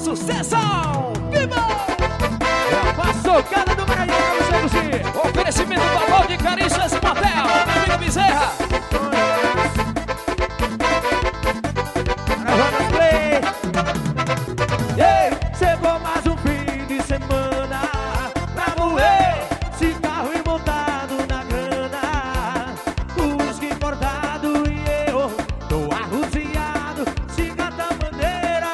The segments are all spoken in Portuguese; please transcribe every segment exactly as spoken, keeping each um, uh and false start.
sucesso! Viva! É a paçocada do Maranhão pra você curtir. Oferecimento total de carícias Motel, meu amigo Bezerra. Agora vamos play. Yeah. Chegou mais um fim de semana pra moer esse carro e montado na grana. Busca importado e eu tô arroziado, siga da bandeira.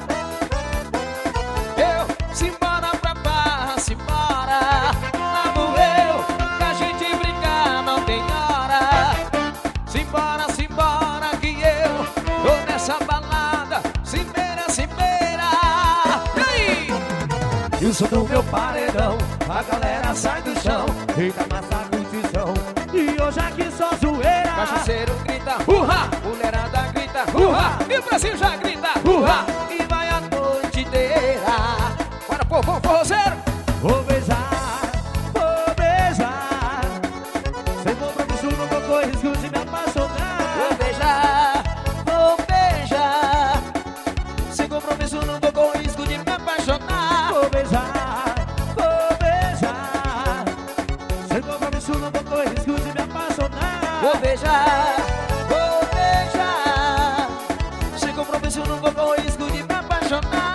Eu, simbora pra barra, simbora. Lá vou eu, que a gente brincar não tem hora. Simbora, simbora que eu tô nessa balada. Cimeira, cimeira. E aí? E o som do meu paredão, a galera sai do chão, fica massa curtição. E hoje aqui só zoeira. Cachaceiro grita, urra! Mulherada grita, urra! E o Brasil já grita, urra! E vai a noite inteira. Bora, povo, forrozeiro! Vou beijar, vou beijar. Sem compromisso, não vou correr risco de me apaixonar. Vou beijar, vou beijar. Sem compromisso, não vou correr risco de me apaixonar. Vou beijar, vou beijar. Sem compromisso, não vou correr risco de me apaixonar. Vou beijar, vou beijar. Sem compromisso, não vou correr risco de me apaixonar.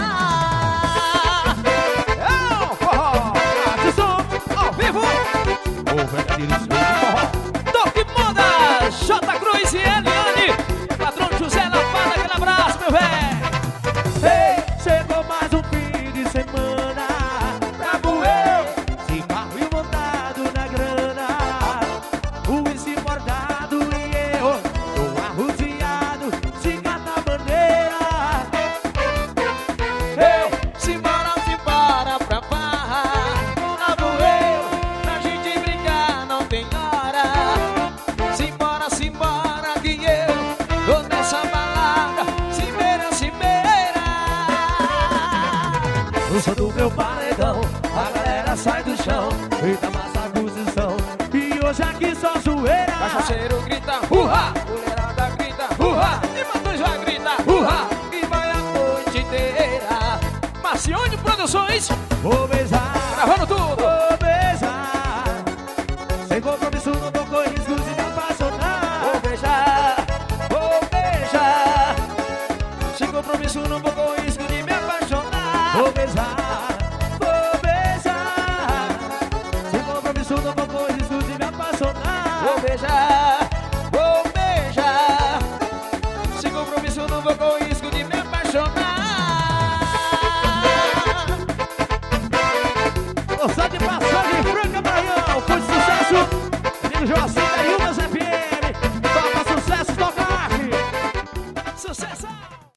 É o forró, de som, ao vivo. O verdadeiro som de forró. Toque Moda, J. Cruz e Eliane. Patrão José Lapada, aquele abraço, meu velho. Ei, chegou mais um fim de semana pra moer esse carro e montado na grana. O uísque importado e eu tô arroziado, siga na bandeira. Eu, simbora, simbora pra barra. Lá vou eu, pra gente brincar não tem hora. Simbora, simbora que eu tô nessa balada. Cimeira, cimeira. No som do meu paredão, a galera sai do chão, grita massa posição. E hoje aqui só zoeira. Cachaceiro grita, urra! Mulherada grita, urra! E Matheus já grita, urra! E vai a noite inteira. Marcione Produções, vou beijar, gravando tudo. Vou beijar. Sem compromisso, não vou correr risco de me apaixonar. Vou beijar, vou beijar. Sem compromisso, não vou correr risco de me apaixonar. Vou beijar, vou beijar. Sem compromisso, não vou correr risco de me apaixonar. Vou beijar.